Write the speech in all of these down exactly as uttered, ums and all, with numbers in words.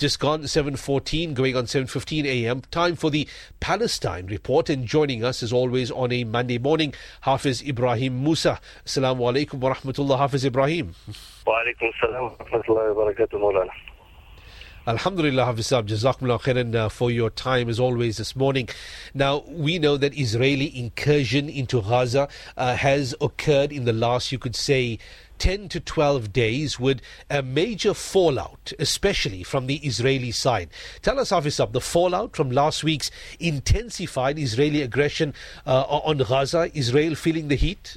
just gone seven fourteen, going on seven fifteen a m. Time for the Palestine Report. And joining us, as always, on a Monday morning, Hafiz Ibrahim Musa. Assalamu alaikum wa rahmatullah, Hafiz Ibrahim. Wa alaikum assalam wa rahmatullahi wa barakatuh, Maulana. Alhamdulillah, Hafiz Saab, Jazakumullah khairan uh, for your time as always this morning. Now, we know that Israeli incursion into Gaza uh, has occurred in the last, you could say, ten to twelve days with a major fallout, especially from the Israeli side. Tell us, Hafiz Saab, the fallout from last week's intensified Israeli aggression uh, on Gaza. Israel feeling the heat?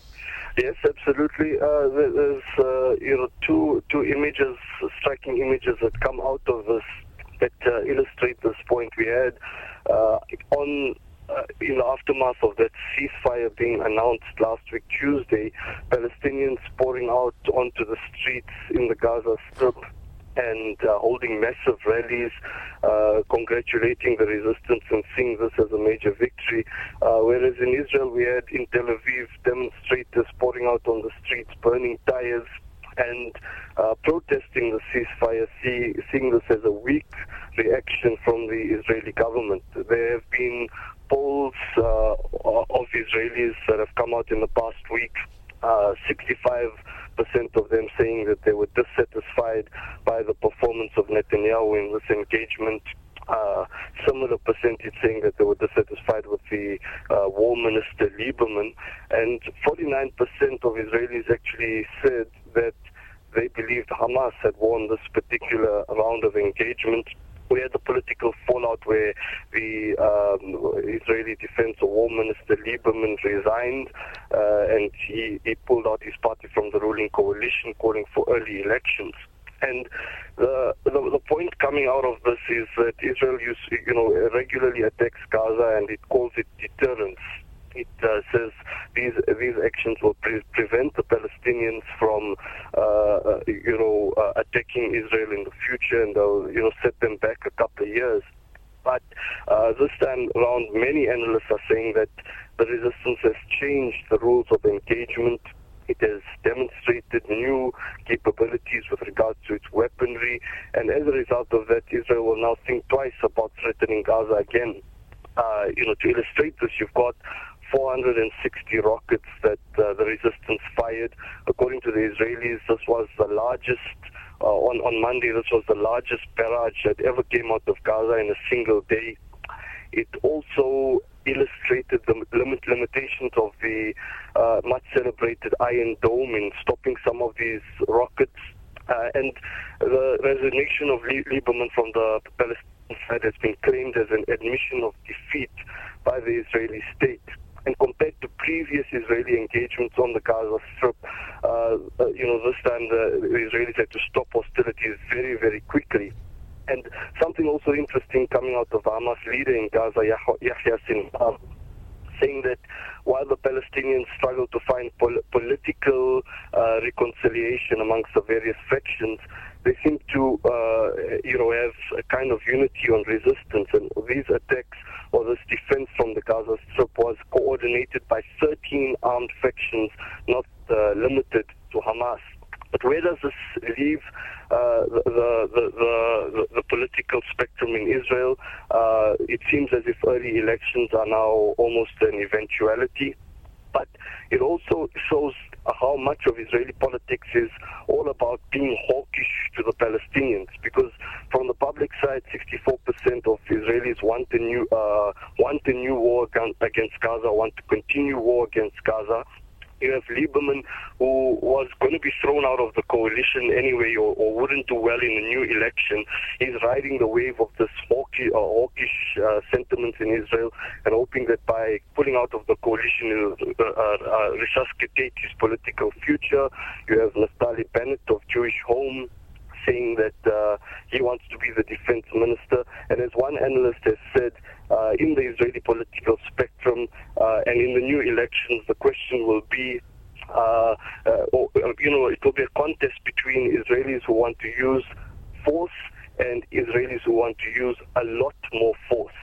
Yes, absolutely. Uh, there's uh, you know two two images, striking images that come out of this that uh, illustrate this point. We had uh, on uh, in the aftermath of that ceasefire being announced last week Tuesday, Palestinians pouring out onto the streets in the Gaza Strip and uh, holding massive rallies, uh, congratulating the resistance and seeing this as a major victory. Uh, whereas in Israel, we had in Tel Aviv demonstrators pouring out on the streets, burning tires, and uh, protesting the ceasefire, see, seeing this as a weak reaction from the Israeli government. There have been polls uh, of Israelis that have come out in the past week, uh, sixty-five percent of them saying that they were dissatisfied by the performance of Netanyahu in this engagement. Uh, similar percentage saying that they were dissatisfied with the uh, War Minister Lieberman, and forty-nine percent of Israelis actually said that they believed Hamas had won this particular round of engagement. We had the political fallout where the um, Israeli Defense or War Minister Lieberman resigned uh, and he, he pulled out his party from the ruling coalition, calling for early elections. And the, the the point coming out of this is that Israel use, you know, regularly attacks Gaza and it calls it deterrence. It uh, says these these actions will pre- prevent the Palestinians from, uh, you know, uh, attacking Israel in the future, and they'll, you know, set them back a couple of years. But uh, this time around, many analysts are saying that the resistance has changed the rules of engagement. It has demonstrated new capabilities with regards to its weaponry, and as a result of that, Israel will now think twice about threatening Gaza again. Uh, you know, to illustrate this, you've got four hundred sixty rockets that uh, the resistance fired. According to the Israelis, this was the largest, uh, on, on Monday, this was the largest barrage that ever came out of Gaza in a single day. It also illustrated the limit, limitations of the uh, much celebrated Iron Dome in stopping some of these rockets. Uh, and the resignation of Lieberman from the Palestinian side has been claimed as an admission of defeat by the Israeli state. And compared to previous Israeli engagements on the Gaza Strip, uh, uh, you know, this time the, the Israelis had to stop hostilities very, very quickly. And something also interesting coming out of Hamas leader in Gaza, Yahya Sinwar, saying that while the Palestinians struggle to find pol- political uh, reconciliation amongst the various factions, they seem to, uh, you know, have a kind of unity on resistance. And these attacks or this defense from the Gaza Strip was coordinated by thirteen armed factions, not uh, limited to Hamas. But where does this leave uh, the, the, the, the, the political spectrum in Israel? Uh, it seems as if early elections are now almost an eventuality. But it also shows how much of Israeli politics is all about being hawkish to the Palestinians, because from the public side, sixty-four percent of Israelis want a new uh, want a new war against Gaza, want to continue war against Gaza. You have Lieberman, who was going to be thrown out of the coalition anyway, or, or wouldn't do well in a new election. He's riding the wave of this hawkish, uh, hawkish uh, sentiment in Israel, and hoping that by pulling out of the coalition, he'll uh, uh, resuscitate his political future. You have Naftali Bennett of Jewish Home saying that uh, he wants to be the defense minister. And as one analyst has said, uh, in the Israeli political spectrum uh, and in the new elections, the question will be, uh, uh, or, you know, it will be a contest between Israelis who want to use force and Israelis who want to use a lot more force.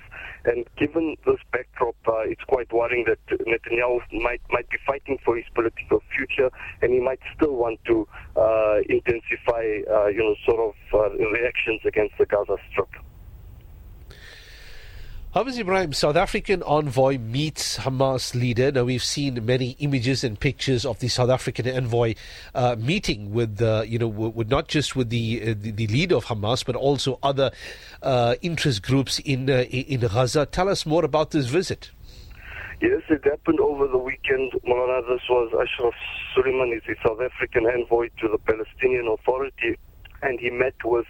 And given this backdrop, uh, it's quite worrying that Netanyahu might might be fighting for his political future, and he might still want to uh, intensify, uh, you know, sort of uh, reactions against the Gaza Strip. Hafiz Ibrahim, South African envoy meets Hamas leader. Now, we've seen many images and pictures of the South African envoy uh, meeting with, uh, you know, with not just with the, uh, the the leader of Hamas, but also other uh, interest groups in uh, in Gaza. Tell us more about this visit. Yes, it happened over the weekend. Molana, this was Ashraf Suleiman, is the South African envoy to the Palestinian Authority, and he met with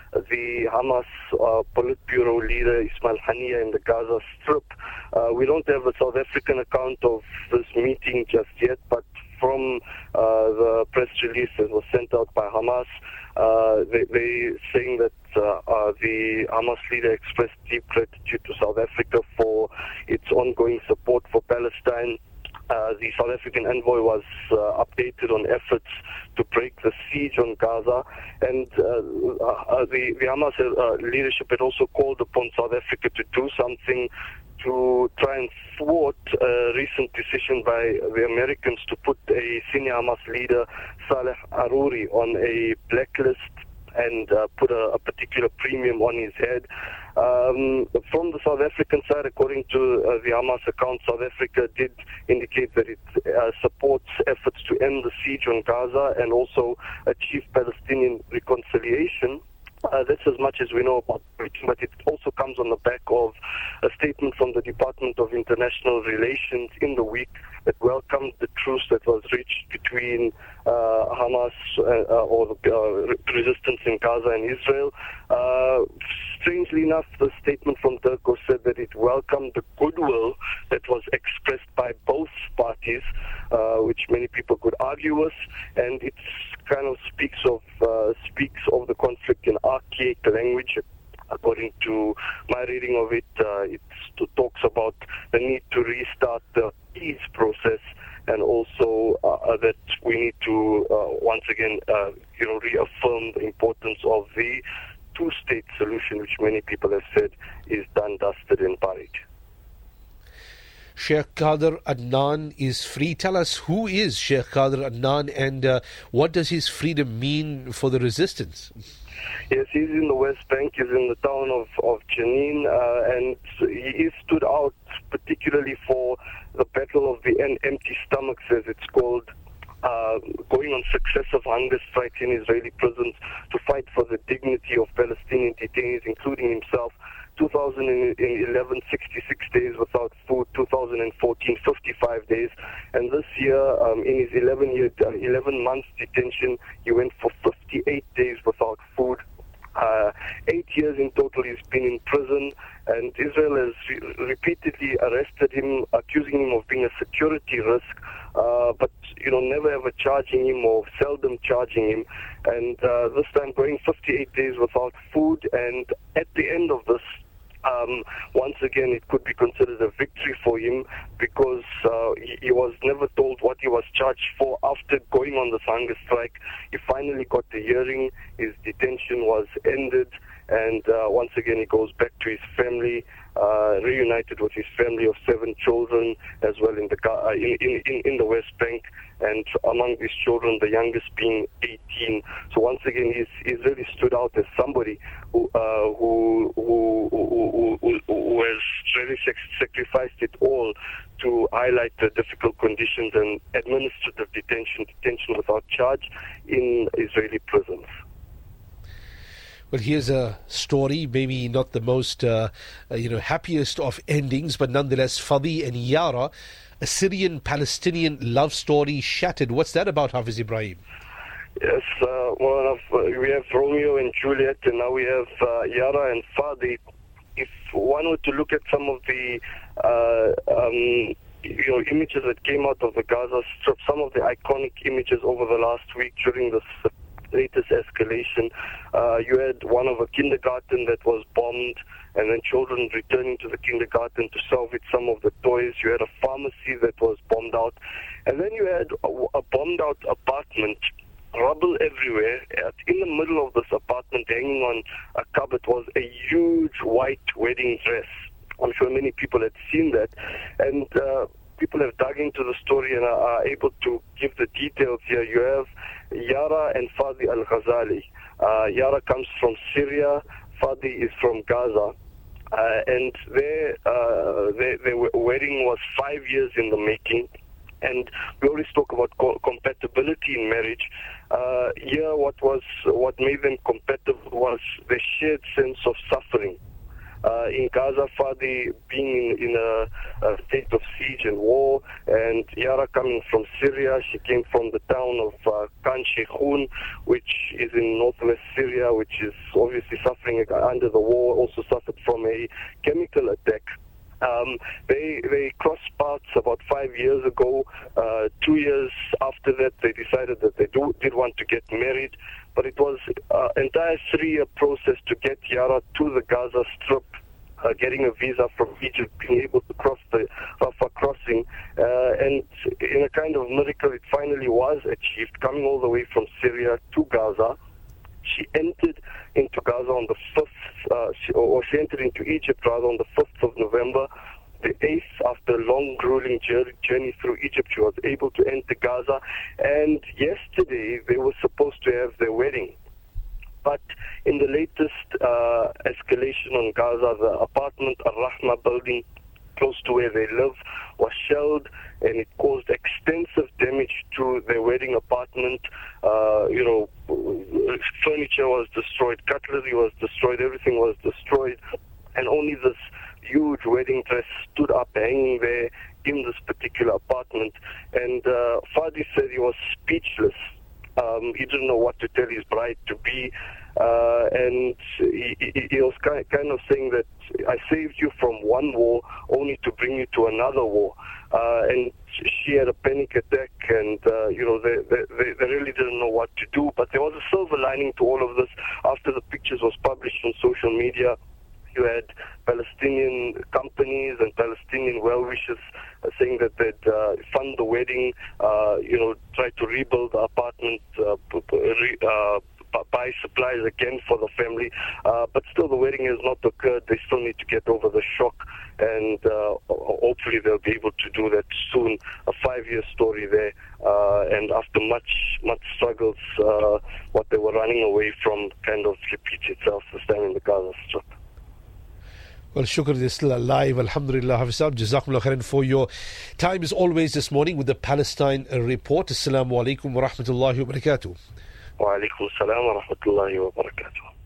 the Hamas uh, Politburo leader Ismail Haniyeh in the Gaza Strip. Uh, we don't have a South African account of this meeting just yet, but from uh, the press release that was sent out by Hamas, uh, they, they saying that uh, uh, the Hamas leader expressed deep gratitude to South Africa for its ongoing support for Palestine. Uh, the South African envoy was uh, updated on efforts to break the siege on Gaza, and uh, uh, the, the Hamas uh, leadership had also called upon South Africa to do something to try and thwart a recent decision by the Americans to put a senior Hamas leader, Saleh Aruri, on a blacklist and uh, put a, a particular premium on his head. Um, from the South African side, according to uh, the Hamas account, South Africa did indicate that it uh, supports efforts to end the siege on Gaza and also achieve Palestinian reconciliation. Uh, that's as much as we know about it, but it also comes on the back of a statement from the Department of International Relations in the week that welcomed the truce that was reached between uh, Hamas uh, uh, or the uh, resistance in Gaza and Israel. Uh, strangely enough, the statement from DIRCO said that it welcomed the goodwill that was expressed by both parties, uh, which many people could argue with, and it kind of speaks of uh, speaks of the conflict in archaic language. According to my reading of it, uh, it talks about the need to restart the peace process, and also uh, that we need to uh, once again, uh, you know, reaffirm the importance of the two-state solution, which many people have said is done, dusted, and buried. Sheikh Qadir Adnan is free. Tell us, who is Sheikh Qadir Adnan, and uh, what does his freedom mean for the resistance? Yes, he's in the West Bank. He's in the town of, of Jenin, uh, and he stood out particularly for the battle of the empty stomachs, as it's called, uh, going on successive hunger strikes in Israeli prisons to fight for the dignity of Palestinian detainees, including himself. two thousand eleven, sixty-six days without food. two thousand fourteen, fifty-five days. And this year, um, in his eleven year, uh, eleven months detention, he went for fifty-eight days without food. Uh, eight years in total he's been in prison, and Israel has re- repeatedly arrested him, accusing him of being a security risk, uh, but you know, never ever charging him or seldom charging him. And uh, this time going fifty-eight days without food, and at the end of this, Um, once again, it could be considered a victory for him, because uh, he, he was never told what he was charged for after going on this hunger strike. He finally got the hearing, his detention was ended, and uh, once again he goes back to his family, uh, reunited with his family of seven children as well in the uh, in, in, in the West Bank, and among these children, the youngest being eighteen. So once again, he's, he's really stood out as somebody who uh, who, who, who, who who has really sacrificed it all to highlight the difficult conditions and administrative detention, detention without charge in Israeli prisons. Well, here's a story, maybe not the most, uh, uh, you know, happiest of endings, but nonetheless, Fadi and Yara, a Syrian-Palestinian love story shattered. What's that about, Hafiz Ibrahim? Yes, uh, well, we have Romeo and Juliet, and now we have uh, Yara and Fadi. If one were to look at some of the uh, um, you know, images that came out of the Gaza Strip, some of the iconic images over the last week during this latest escalation, uh, you had one of a kindergarten that was bombed, and then children returning to the kindergarten to salvage some of the toys. You had a pharmacy that was bombed out, and then you had a, a bombed out apartment, rubble everywhere. In the middle of this apartment, hanging on a cupboard, was a huge white wedding dress. I'm sure many people had seen that. And uh, people have dug into the story and are, are able to give the details here. You have Yara and Fadi Al-Ghazali. Uh, Yara comes from Syria, Fadi is from Gaza. Uh, and their, uh, their, their wedding was five years in the making. And we always talk about co- compatibility in marriage. Uh, here, what was what made them compatible was the shared sense of suffering. Uh, in Gaza, Fadi being in, in a, a state of siege and war, and Yara coming from Syria, she came from the town of uh, Khan Sheikhoun, which is in northwest Syria, which is obviously suffering under the war, also suffered from a chemical attack. Um, they they crossed paths about five years ago. Uh, two years after that, they decided that they do, did want to get married, but it was an uh, entire three-year process to get Yara to the Gaza Strip, uh, getting a visa from Egypt, being able to cross the Rafah crossing, uh, and in a kind of miracle, it finally was achieved, coming all the way from Syria to Gaza. She entered into Gaza on the fifth, uh, she, or she entered into Egypt rather on the fifth of November. The eighth, after a long, grueling journey through Egypt, she was able to enter Gaza. And yesterday, they were supposed to have their wedding. But in the latest uh, escalation on Gaza, the apartment Al-Rahma building close to where they live was shelled, and it caused extensive damage to their wedding apartment. Uh, you know, furniture was destroyed, cutlery was destroyed, everything was destroyed, and only this huge wedding dress stood up hanging there in this particular apartment. And uh, Fadi said he was speechless. Um, he didn't know what to tell his bride to be, uh, and he, he, he was kind, kind of saying that I saved you from one war only to bring you to another war. Uh, and she had a panic attack, and uh, you know they, they they really didn't know what to do. But there was a silver lining to all of this. After the pictures was published on social media, you had Palestinian companies and Palestinian well-wishers uh, saying that they'd uh, fund the wedding, uh, you know, try to rebuild the apartment, uh, re, uh, buy supplies again for the family. Uh, but still, the wedding has not occurred. They still need to get over the shock, and uh, hopefully they'll be able to do that soon. A five-year story there, uh, and after much, much struggles, uh, what they were running away from kind of repeats itself this time in the Gaza Strip. Well, shukr, they're still alive. Alhamdulillah, Hafiz Saab. Jazakumullah khairan for your time as always this morning with the Palestine Report. Assalamu alaikum wa rahmatullahi wa barakatuh. Wa alaikum assalam wa rahmatullahi wa barakatuh.